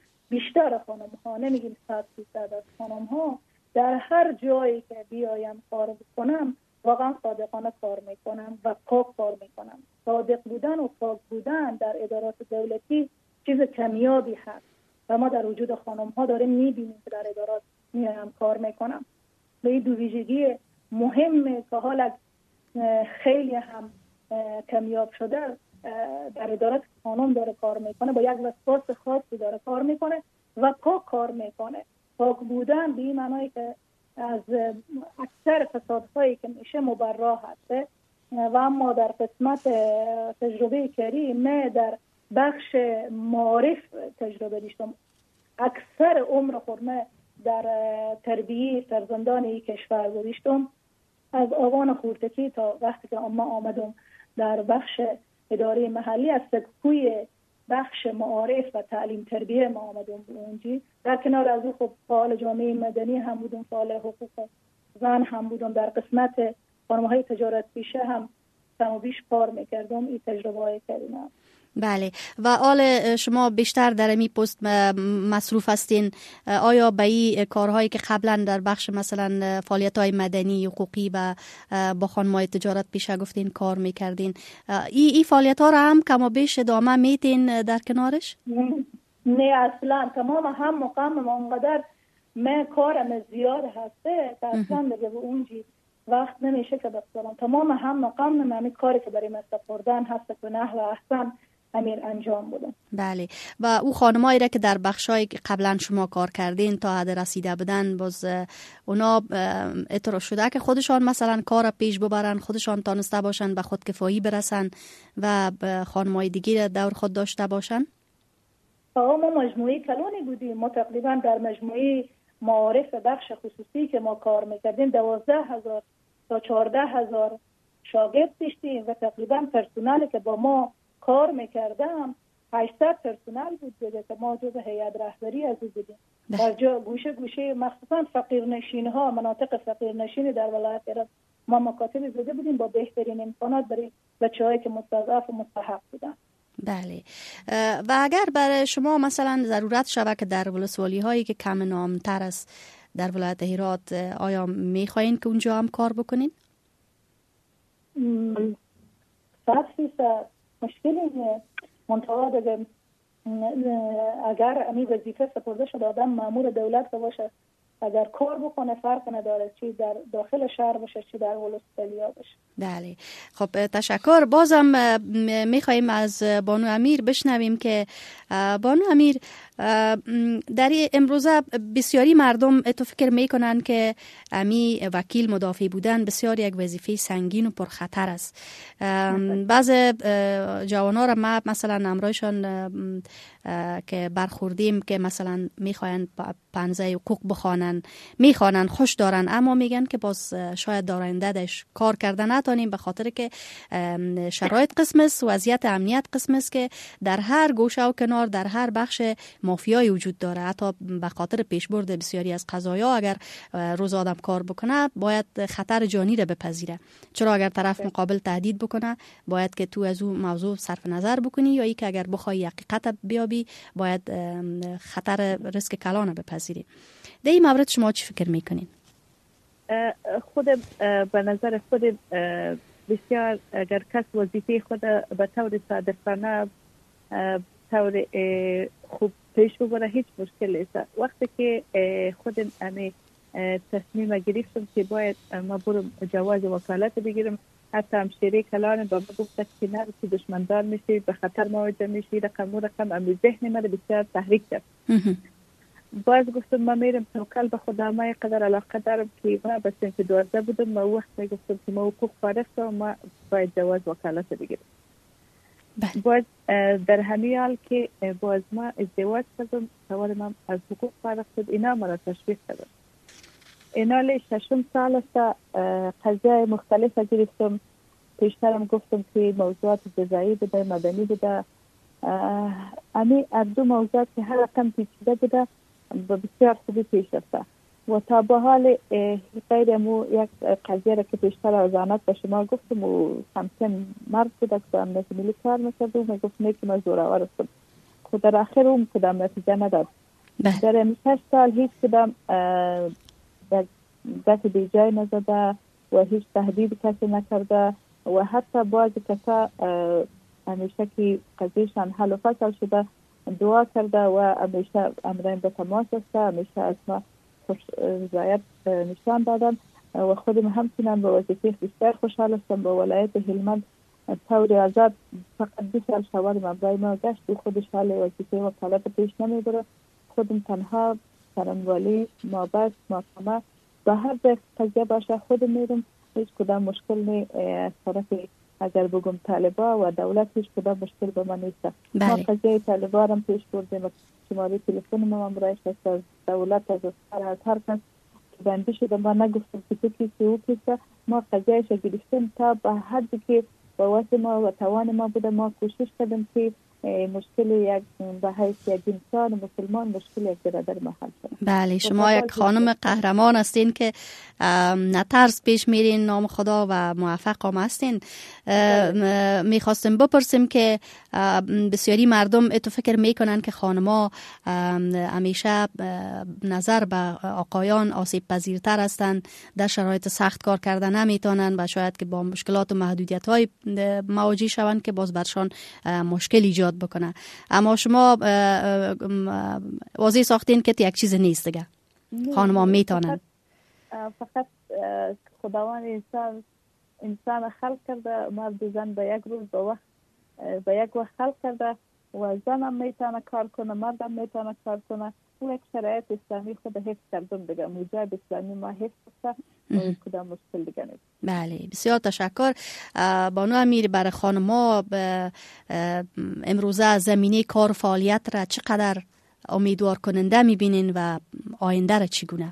ها نمیگیم 100% از خانم ها در هر جایی که بیایم کار بکنم واقعا صادقانه کار میکنم و پاک کار میکنم. صادق بودن و پاک بودن در ادارات دولتی چیز کمیابی هست و ما در وجود خانم ها داریم میبینیم که در ادارات میایم کار میکنم. به این دو ویژگی مهمه که حالا خیلی هم کمیاب شده در ادارات خانم داره کار میکنه، با یک وسواس خاصی داره کار میکنه و پاک کار میکنه. پاک بودن به این معنی که از اکثر فسادهایی که میشه مبرا هسته و اما در قسمت تجربه کاری من در بخش معارف تجربه داشتم. اکثر عمر خودم در تربیه فرزندان کشور گذاشتم، از آوان خورتکی تا وقتی که ما آمدم در بخش اداره محلی، از سکوی بخش معارف و تعلیم تربیه ما آمدم اونجی. در کنار از او خب فعال جامعه مدنی هم بودم، فعال حقوق زن هم بودم، در قسمت خانم‌های تجارت پیشه هم کم و بیش کار میکردم. این تجربه های کردیم. بله. و آل شما بیشتر در امی پست مصروف هستین، آیا به این کارهایی که قبلا در بخش مثلا فعالیت‌های مدنی حقوقی و با خانم‌های تجارت پیشه گفتین کار میکردین، این فعالیت‌ها را هم کم و بیش ادامه میتین در کنارش؟ نه اصلا. تمام هم مقام اونقدر من کارم زیاد هسته که اصلا دیگه به اونجی وقت نمیشه که بسپارم. تمام هم مقام من کاری که برای مستفردن هست که نحو احسن امیر انجام بودم. بله. و او خانمایی را که در بخشای قبلا شما کار کردین تا حد رسیده بودن، باز اونا اعتراض شده که خودشان مثلا کار پیش ببرن، خودشان تانسته باشن به خودکفایی برسن و خانمای دیگه دور خود داشته باشن؟ ما مجموعه کلانی بودیم. ما تقریبا در مجموعه معارف بخش خصوصی که ما کار میکردیم 12,000 تا 14,000 شاگرد داشتیم و تقریبا پرسنلی که با ما کار میکردم 800 پرسنل بود دیگه که ما جزء هیئت رهبری از او بودیم. در جا گوشه مخصوصا فقیرنشین ها، مناطق فقیرنشین در ولایت هرات ما مکاتب زده بودیم با بهترین امکانات برای بچه‌هایی که مستضعف و مستحق بودن. بله. و اگر برای شما مثلا ضرورت شود که در ولسوالی هایی که کم نامتر است در ولایت هرات، آیا میخواین که اونجا هم کار بکنین؟ 100% مشکلی نیست. منطقه دیگه اگر امی وظیفه سپرده شده آدم مأمور دولت باشه، اگر کار بکنه فرق نداره چی در داخل شهر باشه چی در ولسوالیا باشه. بله. خب تشکر. بازم میخواییم از بانو امیر بشنویم که بانو امیر، در امروزه بسیاری مردم اتو فکر میکنن که امی وکیل مدافع بودن بسیار یک وظیفه سنگین و پرخطر است. بعض جوانان را ما مثلا امرایشان که برخوردیم که مثلا میخواین پنزه حقوق بخوانن، میخوانن، خوش دارن، اما میگن که باز شاید در آینده دش کار کردن نتونیم به خاطر که شرایط قسم است، وضعیت امنیت قسم است که در هر گوشه و کنار در هر بخش مافیایی وجود داره. حتی به خاطر پیشبرد بسیاری از قضایا اگر روز آدم کار بکنه باید خطر جانی را بپذیره، چرا اگر طرف مقابل تهدید بکنه باید که تو از اون موضوع صرف نظر بکنی، یا ای که اگر بخوای حقیقت بیابی باید خطر ریسک کلان بپذیری. در این مورد شما چی فکر میکنین؟ خود به نظر خود بسیار اگر کس وظیفه خود به طور صادقانه طور خوب پیش ببره هیچ مشکل نیست. وقتی که خود امی تصمیم گرفتم که باید ما برم جواز وکالت بگیرم، حتی همشیره کلان با ما گفت که نه که دشمندار میشی، به خطر مواجه میشی، رقم امی ذهن من بسیار تحریک کرد. باز گفتم ما میرم توکل به خدا، ما قدر علاقه دارم که ما به سنف 12 بودم، ما وقت گفتم که ما حقوق فارغ و ما باید جواز وکالت بگیرم. باز در همین حال که باز ما ازدواج کردم، سوال من از حقوق فارغ شد، اینا مرا تشویق کردن. اینا لی 6 سال است قضیه مختلف گرفتم. پیشترم گفتم که موضوعات جزایی بوده، مدنی بوده. امی از دو موضوعات که هر رقم پیچیده بوده و بسیار خوبی پیش رفته. و تا به حال غیر مو یک قضیه را که بیشتر از آنات به شما گفتم و همچنین مرد بوده که امنیت ملی کار میکرد و میگفت نیکی ما زورآور است. خود در آخر اون کدام نتیجه نداد. در این 6 سال هیچ کدام دست بیجای نزده و هیچ تهدید کسی نکرده و حتی بعضی کسا همیشه که قضیهشان حل و فصل شده دعا کرده و همیشه امرین به تماس است، همیشه از ما رضایت نشان دادن و خودم همچنان به وظیفه بیشتر خوشحال هستم. به ولایت هلمند طور آزاد فقط 2 سال شوارم برای ما گشت و خودش حال وظیفه وکالت پیش نمیبره. خودم تنها سرانوالی مابست محکمه به هر قضیه باشه خودم میرم، هیچ کدام مشکل نی از طرف اگر بگم طالبا و دولت هیچ کدام مشکل به من نیست. ما قضیه طالبا هم پیش بردیم، شماره تلفن ما برایش از دولت از هر کس که بنده شده ما نگفتم که تو کیسی او کیسه، ما قضیهش گرفتیم تا به حدی که به واسه ما و توان ما بوده ما کوشش کردیم که مشکل یک به حیث یک انسان مسلمان مشکل یک برادر محل شد. بله شما یک خانم قهرمان هستین که نترس پیش میرین، نام خدا و موفق هم هستین. میخواستم بپرسیم که بسیاری مردم اتو فکر میکنن که خانما همیشه نظر به آقایان آسیب پذیرتر هستند، در شرایط سخت کار کردن نمیتونن و شاید که با مشکلات و محدودیت های مواجه شوند که باز برشان مشکل ایجاد بکنه. اما شما واضح ساختین که یک چیز نیست دیگه، خانم‌ها میتونن. فقط خداوند انسان خلق کرده، مرد زن به یک روز به یک وقت خلق کرده و زن هم میتونه کار کنه، مرد هم میتونه کار کنه. او یک شرایط اسلامی خود حفظ کردم دیگه، موجب اسلامی ما حفظ کرده و کدام مشکل دیگه نیست. بله بسیار تشکر. بانو امیر، برای خانم‌ها امروزه زمینه کار و فعالیت را چقدر امیدوار کننده میبینین و آینده را چگونه؟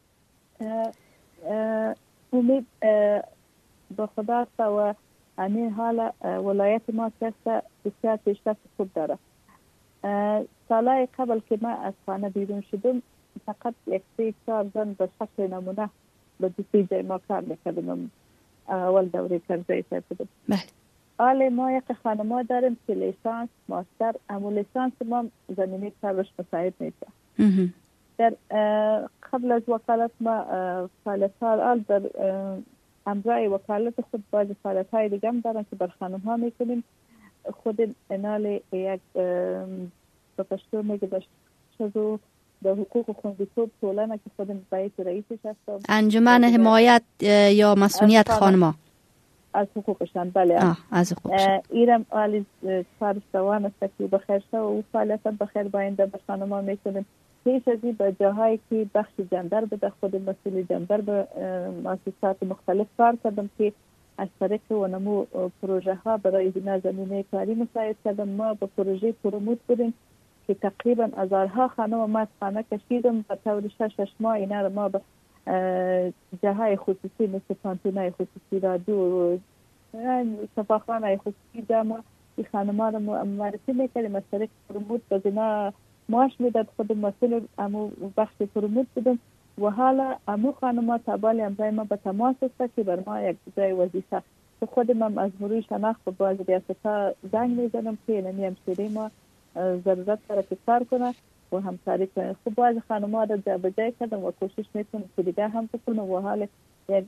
امید به خدا است و همین حال ولایت ما که بسیار پیشرفت خوب داره. سالهای قبل که ما از خانه بیرون شدم فقط 1-4 زن به شکل نمونه به دیجای ما کار میکردیم. اول دوره کرزی شدیم. بله. حالا ما یک خانما داریم که لیسانس ماستر، اما لیسانس ما زمینه کارش مساعد نیست. در قبل از وکالت ما فعالیت‌ها در امرای وکالت خود باز فعالیت‌های دیگه هم دارن که بر خانم‌ها میکنیم. خود انال یک به پشتو میگه شروع به حقوق خوندیتوب طولانه که خودم باید رئیسش هستم. انجمن حمایت یا مسئولیت خانم‌ها از حقوقشان. بله از حقوقشان. ایرم عالی فارستوان است که بخیر شد و فعالیت بخیر باینده به خانم‌ها میکنیم. پیش از این به جاهایی که بخش جندر بده خود مسئول جندر به مؤسسات مختلف کار کردم که از طریق ونمو پروژه ها برای زمینه کاری مساعد کردم. ما به پروژه پروموت بودیم که تقریبا هزارها خانم ما از خانه کشیدم به طور 6 ماه. اینا رو ما به جاهای خصوصی مثل پانتونای خصوصی رادیو شفاخانه خصوصی جامعه این خانم ها رو معرفی میکردیم. از طریق پروموت به اینا معاش میداد خود مسئول امو بخش پروموت بودم و حالا امو خانم تابالی امرای ما به تماس است که بر ما یک جای وظیفه خودم هم از مروی شناخت و باز ریاستها زنگ میزنم که اینمی همشیری ما ضرورت داره که کار کنه و همکاری کنه. خب باز خانم ها را جا به جای کردم و کوشش میکنم که دیگه هم بکنم و حال یک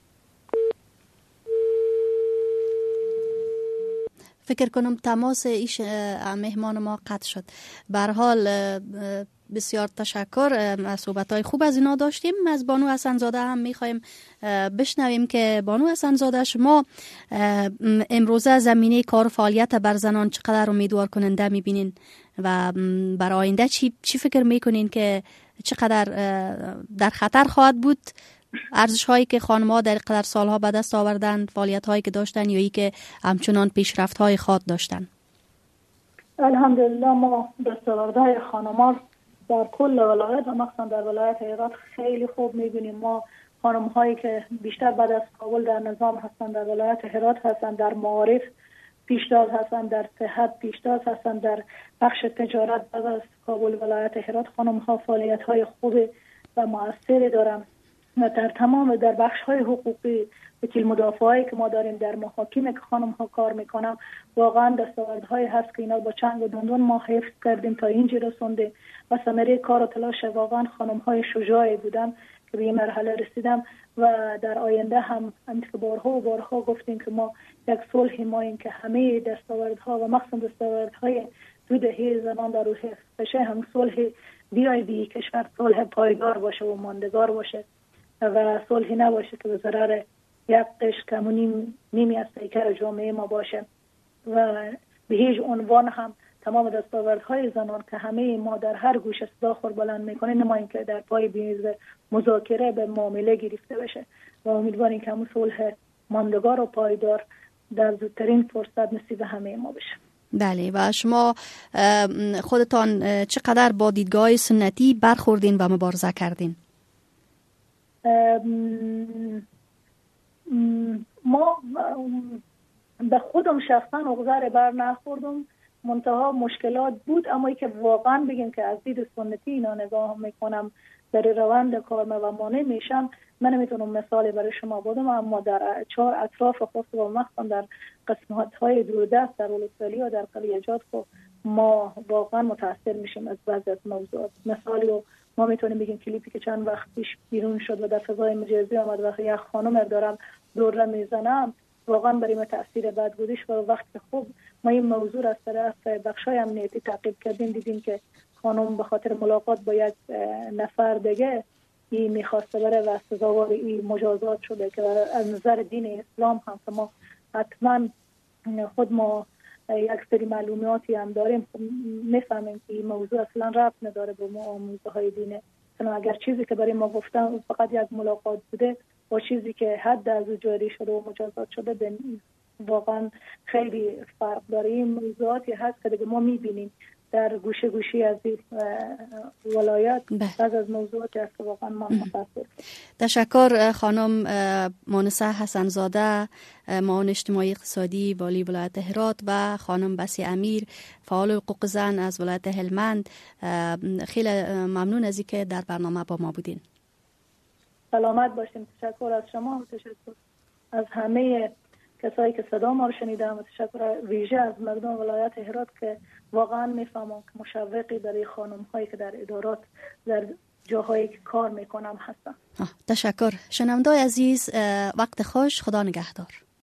فکر کنم تماس ایش مهمان ما قطع شد. به هر حال بسیار تشکر. صحبت‌های خوب از اینا داشتیم. از بانو حسن‌زاده هم می‌خوایم بشنویم که بانو حسن‌زاده شما امروزه زمینه کار و فعالیت بر زنان چقدر امیدوار کننده می‌بینین و برای آینده چی فکر می‌کنین که چقدر در خطر خواهد بود ارزش هایی که خانم‌ها در قدر سالها به دست آوردن، فعالیت هایی که داشتن یا ای که همچنان پیشرفت های خاص داشتن؟ الحمدلله ما دستاوردهای خانم‌ها در کل ولایت و مخصوصا در ولایت هرات خیلی خوب می‌بینیم. ما خانم‌هایی که بیشتر بعد از کابل در نظام هستند در ولایت هرات هستند، در معارف پیشتاز هستند، در صحت پیشتاز هستند، در بخش تجارت بعد از کابل ولایت هرات خانم‌ها فعالیت‌های خوب و مؤثر دارم و در بخش های حقوقی وکیل مدافعایی که ما داریم در محاکم که خانم ها کار میکنم واقعا دستاوردهای هست که اینا با چنگ و دندون ما حفظ کردیم تا اینجا رسونده و ثمره کار و تلاش واقعا خانم های شجاعی بودن که به این مرحله رسیدم و در آینده هم که بارها و بارها گفتیم که ما یک صلح ماییم که همه دستاوردها و مخصوصا دستاوردهای 2 دهه زمان در روح بشه هم صلح بی کشور صلح پایدار باشه و ماندگار باشه و صلحی نباشه که به ضرر یک قشر کمونی نیمی از پیکر جامعه ما باشه و به هیچ عنوان هم تمام دستاوردهای زنان که همه ما در هر گوشه صدا خور بلند میکنه نماییم که در پای میز مذاکره به معامله گرفته بشه و امیدواریم که همون صلح ماندگار و پایدار در زودترین فرصت نصیب همه ما بشه. بله و شما خودتان چقدر با دیدگاه سنتی برخوردین و مبارزه کردین؟ ما به خودم شخصا اغذار بر نخوردم، منتها مشکلات بود، اما ای که واقعا بگیم که از دید سنتی اینا نگاه میکنم در روند کار و مانع میشم، من نمیتونم مثالی برای شما بدم، اما در اطراف خود و مخصوصا در قسمت های دوردست در ولسوالی و در قلیجات ما واقعا متاثر میشیم از بعضی از موضوعات. مثالی ما میتونیم بگیم کلیپی که چند وقت پیش بیرون شد و در فضای مجازی آمد و یک خانم دارم دوره میزنم، واقعا برای ما تاثیر بد بودش و وقتی خوب ما این موضوع از طرف بخشای امنیتی تعقیب کردیم دیدیم که خانم به خاطر ملاقات با یک نفر دیگه این میخواسته بره و سزاوار این مجازات شده که از نظر دین اسلام هم که ما حتما خود ما یک سری معلوماتی هم داریم میفهمیم که این موضوع اصلا ربط نداره به آموزه های دینه، چون اگر چیزی که برای ما گفتن فقط یک ملاقات بوده با چیزی که حد از جاری شده و مجازات شده واقعا خیلی فرق داره. این موضوعاتی هست که دیگه ما میبینیم در گوشه گوشی از این ولایت بعض از موضوعاتی هست که واقعا ما متاسف. تشکر خانم مونسه حسنزاده، معاون اجتماعی اقتصادی والی ولایت هرات و خانم بسی امیر فعال حقوق زن از ولایت هلمند. خیلی ممنون از اینکه در برنامه با ما بودین. سلامت باشیم. تشکر از شما و تشکر از همه کسایی که صدا ما رو شنیدن و تشکر ویژه از مردم ولایت هرات که واقعا میفهمم که مشوقی برای خانم هایی که در ادارات در جاهایی که کار میکنم هستن. تشکر. شنونده‌های عزیز، وقت خوش، خدا نگهدار.